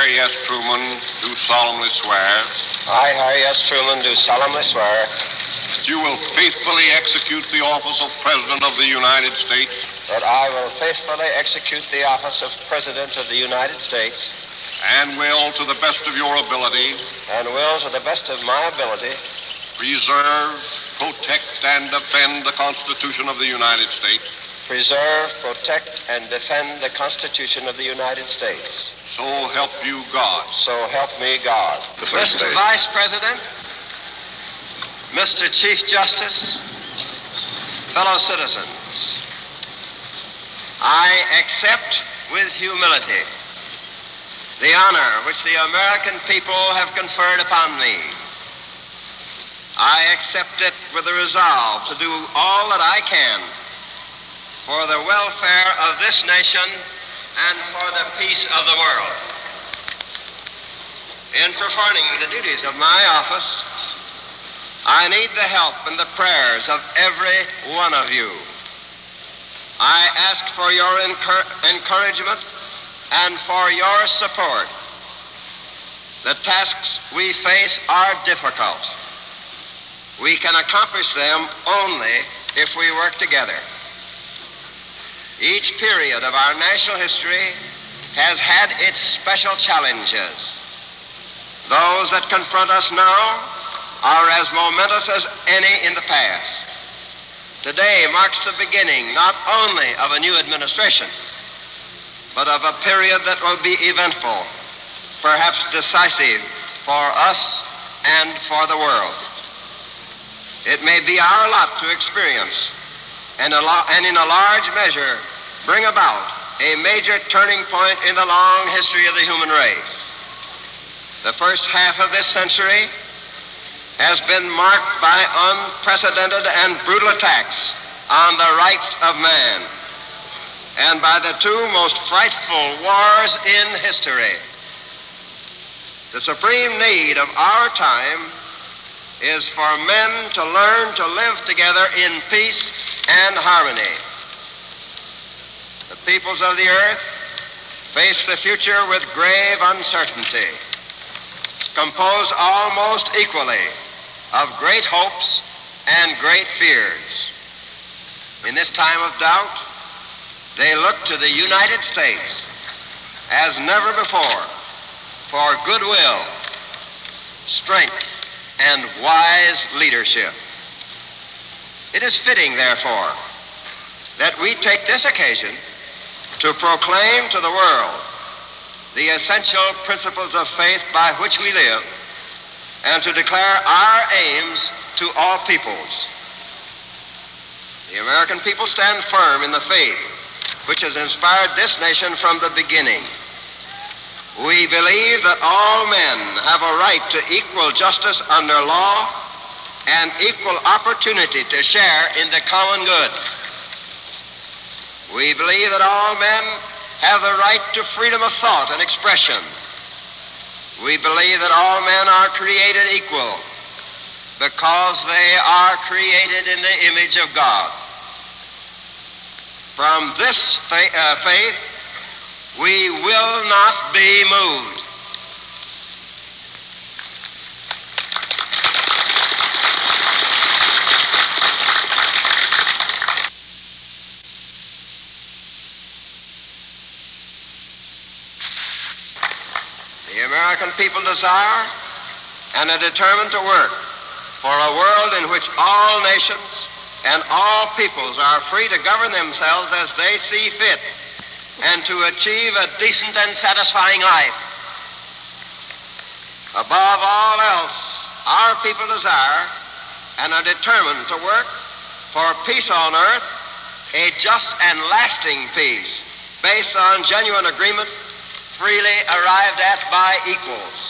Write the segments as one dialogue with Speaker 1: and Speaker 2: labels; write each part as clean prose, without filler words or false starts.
Speaker 1: Harry S. Truman, do solemnly swear
Speaker 2: I, Harry S. Truman, do solemnly swear
Speaker 1: that you will faithfully execute the office of President of the United States
Speaker 2: that I will faithfully execute the office of President of the United States
Speaker 1: and will, to the best of your ability,
Speaker 2: and will, to the best of my ability,
Speaker 1: preserve, protect, and defend the Constitution of the United States.
Speaker 2: Preserve, protect, and defend the Constitution of the United States.
Speaker 1: So help you God.
Speaker 2: So help me God.
Speaker 1: Mr.
Speaker 2: Vice President, Mr. Chief Justice, fellow citizens, I accept with humility the honor which the American people have conferred upon me. I accept it with the resolve to do all that I can for the welfare of this nation and for the peace of the world. In performing the duties of my office, I need the help and the prayers of every one of you. I ask for your encouragement and for your support. The tasks we face are difficult. We can accomplish them only if we work together. Each period of our national history has had its special challenges. Those that confront us now are as momentous as any in the past. Today marks the beginning not only of a new administration, but of a period that will be eventful, perhaps decisive for us and for the world. It may be our lot to experience and in a large measure bring about a major turning point in the long history of the human race. The first half of this century has been marked by unprecedented and brutal attacks on the rights of man and by the two most frightful wars in history. The supreme need of our time is for men to learn to live together in peace and harmony. The peoples of the earth face the future with grave uncertainty, composed almost equally of great hopes and great fears. In this time of doubt, they look to the United States as never before for goodwill, strength, and wise leadership. It is fitting, therefore, that we take this occasion to proclaim to the world the essential principles of faith by which we live and to declare our aims to all peoples. The American people stand firm in the faith which has inspired this nation from the beginning. We believe that all men have a right to equal justice under law and equal opportunity to share in the common good. We believe that all men have the right to freedom of thought and expression. We believe that all men are created equal because they are created in the image of God. From this faith, we will not be moved. The American people desire and are determined to work for a world in which all nations and all peoples are free to govern themselves as they see fit and to achieve a decent and satisfying life. Above all else, our people desire and are determined to work for peace on earth, a just and lasting peace based on genuine agreement, freely arrived at by equals.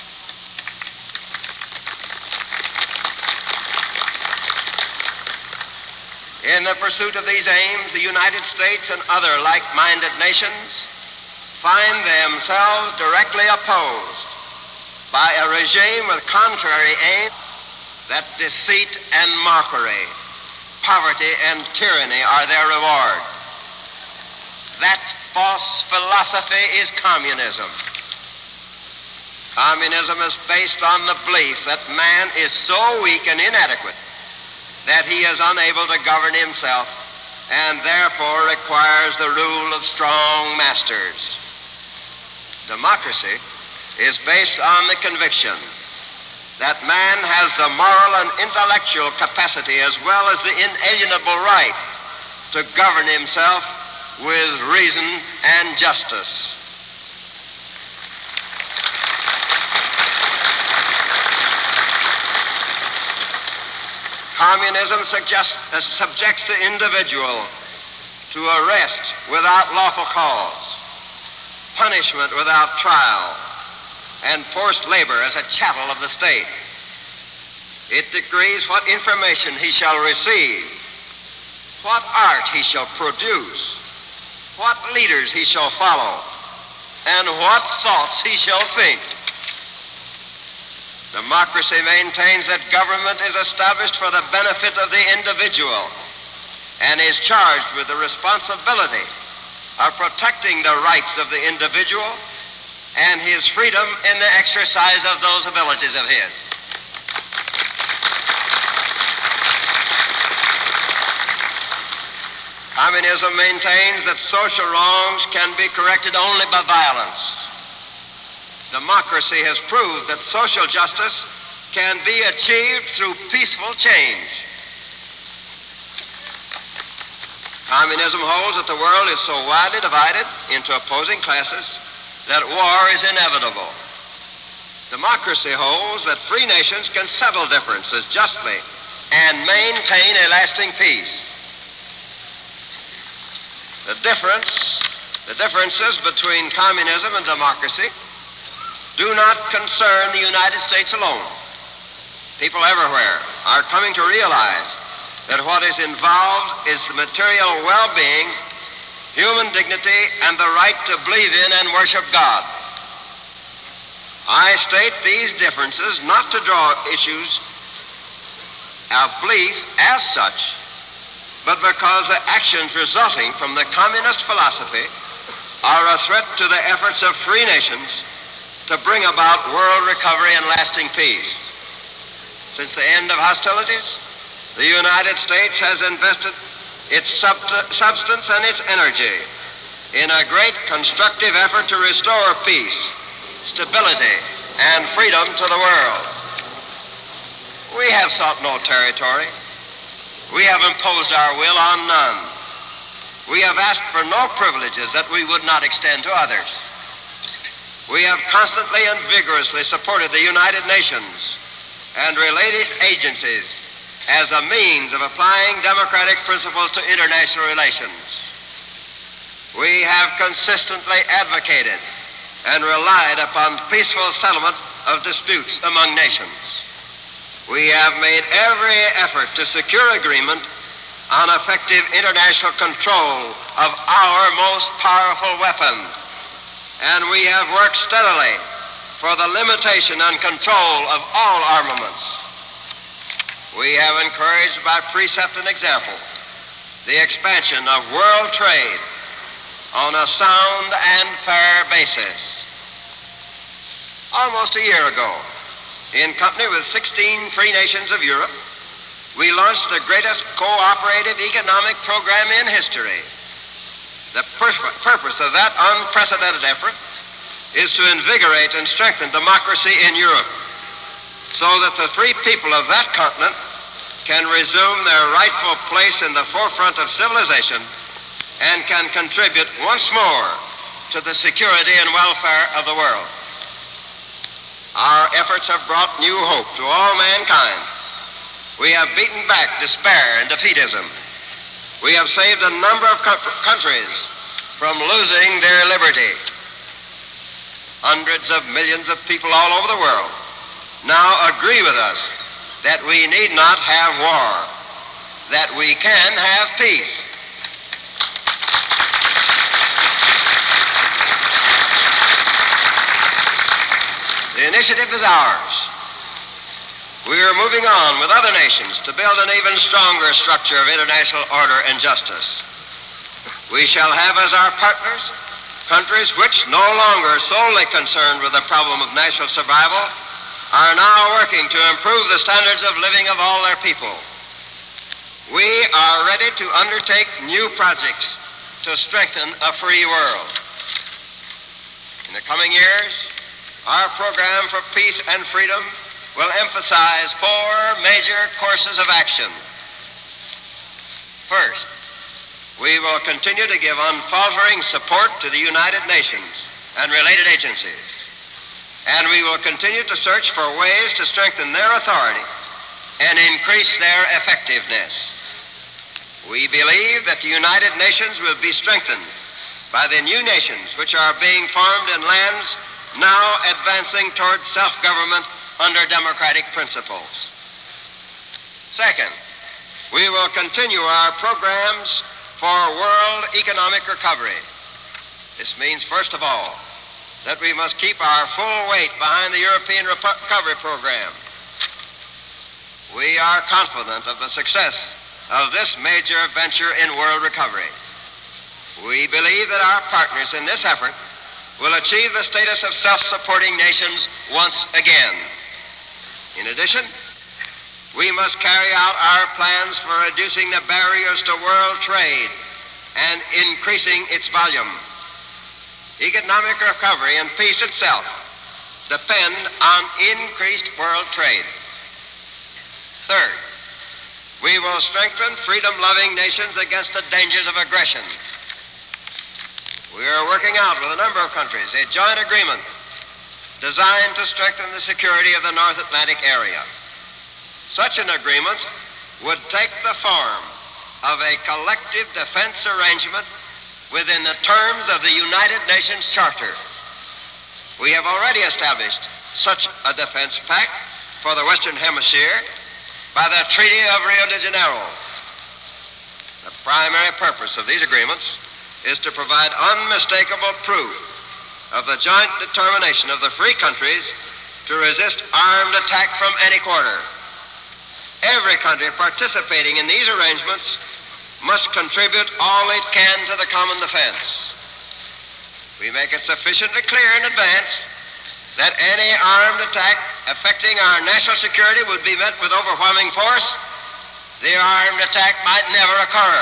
Speaker 2: In the pursuit of these aims, the United States and other like-minded nations find themselves directly opposed by a regime with contrary aims that deceit and mockery, poverty and tyranny are their reward. That false philosophy is communism. Communism is based on the belief that man is so weak and inadequate that he is unable to govern himself and therefore requires the rule of strong masters. Democracy is based on the conviction that man has the moral and intellectual capacity as well as the inalienable right to govern himself with reason and justice. Communism subjects the individual to arrest without lawful cause, punishment without trial, and forced labor as a chattel of the state. It decrees what information he shall receive, what art he shall produce, what leaders he shall follow, and what thoughts he shall think. Democracy maintains that government is established for the benefit of the individual and is charged with the responsibility of protecting the rights of the individual and his freedom in the exercise of those abilities of his. Communism maintains that social wrongs can be corrected only by violence. Democracy has proved that social justice can be achieved through peaceful change. Communism holds that the world is so widely divided into opposing classes that war is inevitable. Democracy holds that free nations can settle differences justly and maintain a lasting peace. The differences between communism and democracy do not concern the United States alone. People everywhere are coming to realize that what is involved is the material well-being, human dignity, and the right to believe in and worship God. I state these differences not to draw issues of belief as such, but because the actions resulting from the communist philosophy are a threat to the efforts of free nations to bring about world recovery and lasting peace. Since the end of hostilities, the United States has invested its substance and its energy in a great constructive effort to restore peace, stability, and freedom to the world. We have sought no territory. We have imposed our will on none. We have asked for no privileges that we would not extend to others. We have constantly and vigorously supported the United Nations and related agencies as a means of applying democratic principles to international relations. We have consistently advocated and relied upon peaceful settlement of disputes among nations. We have made every effort to secure agreement on effective international control of our most powerful weapon, and we have worked steadily for the limitation and control of all armaments. We have encouraged by precept and example the expansion of world trade on a sound and fair basis. Almost a year ago, in company with 16 free nations of Europe, we launched the greatest cooperative economic program in history. The purpose of that unprecedented effort is to invigorate and strengthen democracy in Europe so that the free people of that continent can resume their rightful place in the forefront of civilization and can contribute once more to the security and welfare of the world. Our efforts have brought new hope to all mankind. We have beaten back despair and defeatism. We have saved a number of countries from losing their liberty. Hundreds of millions of people all over the world now agree with us that we need not have war, that we can have peace. The initiative is ours. We are moving on with other nations to build an even stronger structure of international order and justice. We shall have as our partners Countries which, no longer solely concerned with the problem of national survival, are now working to improve the standards of living of all their people. We are ready to undertake new projects to strengthen a free world. In the coming years, our program for peace and freedom will emphasize 4 major courses of action. First, we will continue to give unfaltering support to the United Nations and related agencies, and we will continue to search for ways to strengthen their authority and increase their effectiveness. We believe that the United Nations will be strengthened by the new nations which are being formed in lands now advancing toward self-government under democratic principles. Second, we will continue our programs for world economic recovery. This means, first of all, that we must keep our full weight behind the European Recovery Program. We are confident of the success of this major venture in world recovery. We believe that our partners in this effort will achieve the status of self-supporting nations once again. In addition, we must carry out our plans for reducing the barriers to world trade and increasing its volume. Economic recovery and peace itself depend on increased world trade. Third, we will strengthen freedom-loving nations against the dangers of aggression. We are working out with a number of countries a joint agreement designed to strengthen the security of the North Atlantic area. Such an agreement would take the form of a collective defense arrangement within the terms of the United Nations Charter. We have already established such a defense pact for the Western Hemisphere by the Treaty of Rio de Janeiro. The primary purpose of these agreements is to provide unmistakable proof of the joint determination of the free countries to resist armed attack from any quarter. Every country participating in these arrangements must contribute all it can to the common defense. We make it sufficiently clear in advance that any armed attack affecting our national security would be met with overwhelming force. The armed attack might never occur.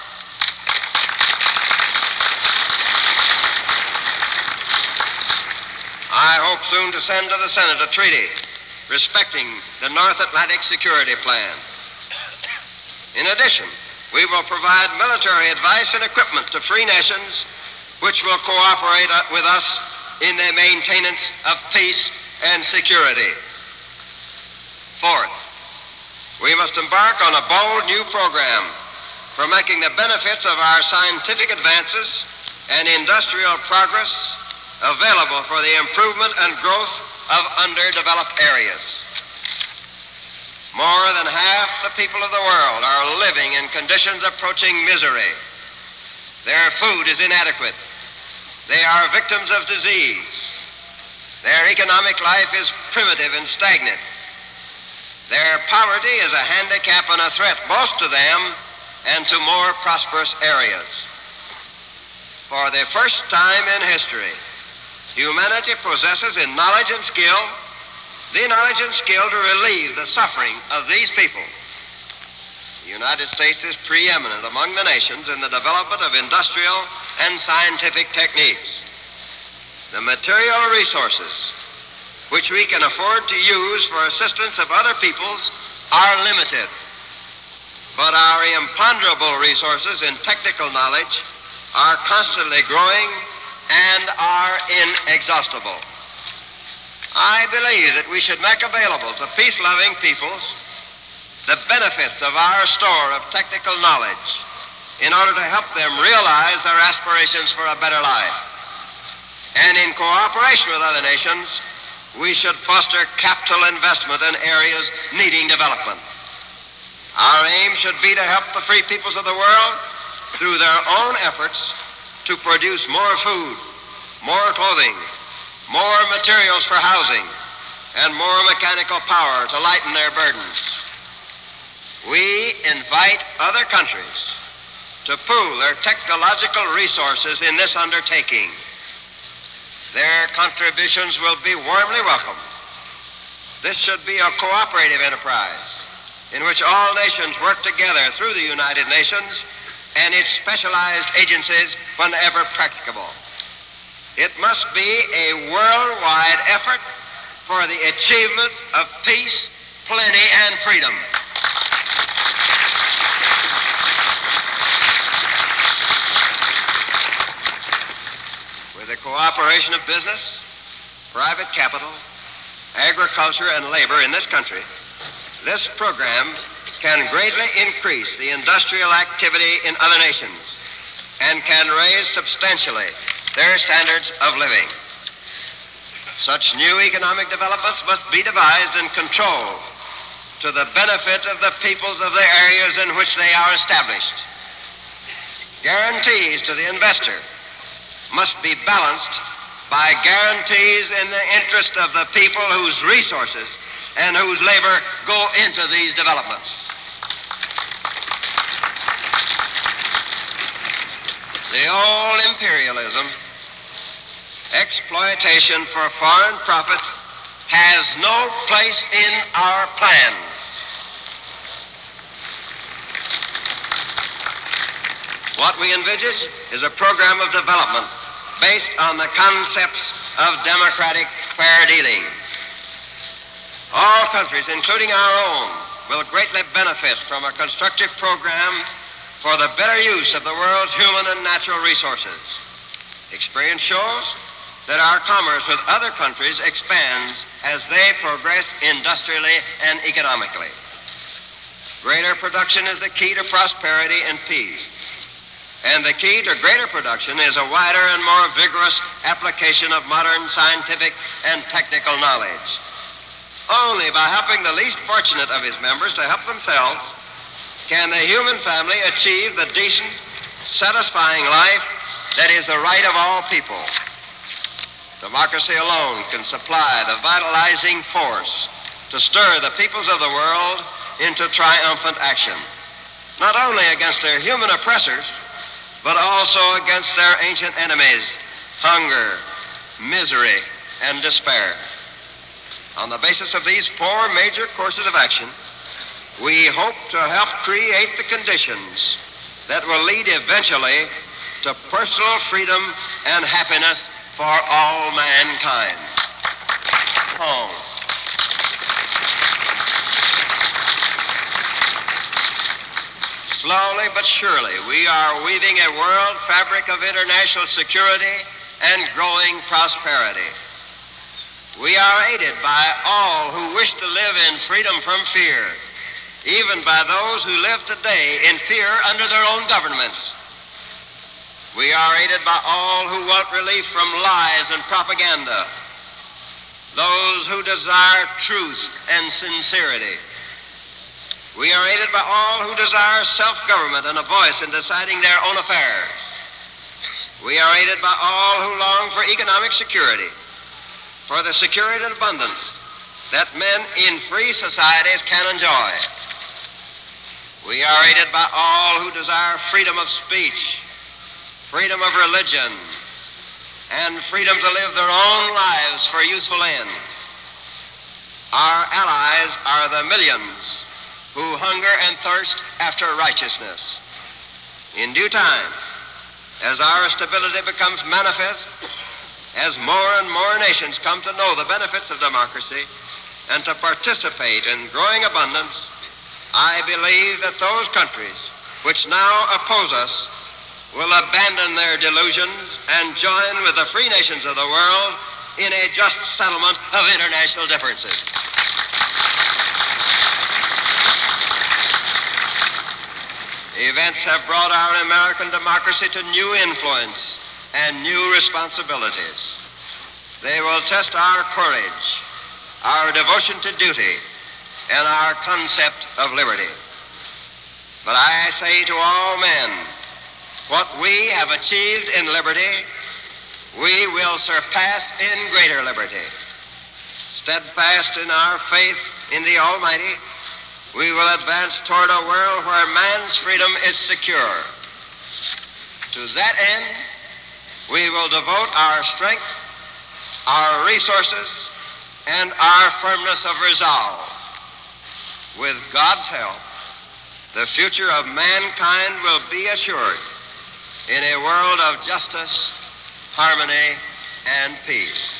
Speaker 2: I hope soon to send to the Senate a treaty respecting the North Atlantic Security Plan. In addition, we will provide military advice and equipment to free nations which will cooperate with us in the maintenance of peace and security. Fourth, we must embark on a bold new program for making the benefits of our scientific advances and industrial progress available for the improvement and growth of underdeveloped areas. More than half the people of the world are living in conditions approaching misery. Their food is inadequate. They are victims of disease. Their economic life is primitive and stagnant. Their poverty is a handicap and a threat both to them and to more prosperous areas. For the first time in history, humanity possesses in knowledge and skill the knowledge and skill to relieve the suffering of these people. The United States is preeminent among the nations in the development of industrial and scientific techniques. The material resources which we can afford to use for assistance of other peoples are limited, but our imponderable resources in technical knowledge are constantly growing and are inexhaustible. I believe that we should make available to peace-loving peoples the benefits of our store of technical knowledge in order to help them realize their aspirations for a better life. And in cooperation with other nations, we should foster capital investment in areas needing development. Our aim should be to help the free peoples of the world through their own efforts to produce more food, more clothing, more materials for housing, and more mechanical power to lighten their burdens. We invite other countries to pool their technological resources in this undertaking. their contributions will be warmly welcomed. This should be a cooperative enterprise in which all nations work together through the United Nations and its specialized agencies whenever practicable. It must be a worldwide effort for the achievement of peace, plenty, and freedom. With the cooperation of business, private capital, agriculture, and labor in this country, this program can greatly increase the industrial activity in other nations and can raise substantially their standards of living. Such new economic developments must be devised and controlled to the benefit of the peoples of the areas in which they are established. Guarantees to the investor must be balanced by guarantees in the interest of the people whose resources and whose labor go into these developments. The old imperialism, exploitation for foreign profit, has no place in our plan. What we envisage is a program of development based on the concepts of democratic fair dealing. All countries, including our own, will greatly benefit from a constructive program for the better use of the world's human and natural resources. Experience shows that our commerce with other countries expands as they progress industrially and economically. Greater production is the key to prosperity and peace. And the key to greater production is a wider and more vigorous application of modern scientific and technical knowledge. Only by helping the least fortunate of his members to help themselves can the human family achieve the decent, satisfying life that is the right of all people. Democracy alone can supply the vitalizing force to stir the peoples of the world into triumphant action, not only against their human oppressors, but also against their ancient enemies, hunger, misery, and despair. On the basis of these four major courses of action, we hope to help create the conditions that will lead eventually to personal freedom and happiness for all mankind. Home. Slowly but surely, we are weaving a world fabric of international security and growing prosperity. We are aided by all who wish to live in freedom from fear, even by those who live today in fear under their own governments. We are aided by all who want relief from lies and propaganda, those who desire truth and sincerity. We are aided by all who desire self-government and a voice in deciding their own affairs. We are aided by all who long for economic security, for the security and abundance that men in free societies can enjoy. We are aided by all who desire freedom of speech, freedom of religion, and freedom to live their own lives for useful ends. Our allies are the millions who hunger and thirst after righteousness. In due time, as our stability becomes manifest, as more and more nations come to know the benefits of democracy and to participate in growing abundance, I believe that those countries which now oppose us will abandon their delusions and join with the free nations of the world in a just settlement of international differences. Events have brought our American democracy to new influence and new responsibilities. They will test our courage, our devotion to duty, and our concept of liberty. But I say to all men, what we have achieved in liberty, we will surpass in greater liberty. Steadfast in our faith in the Almighty, we will advance toward a world where man's freedom is secure. To that end, we will devote our strength our resources, and our firmness of resolve. With God's help, the future of mankind will be assured in a world of justice, harmony, and peace.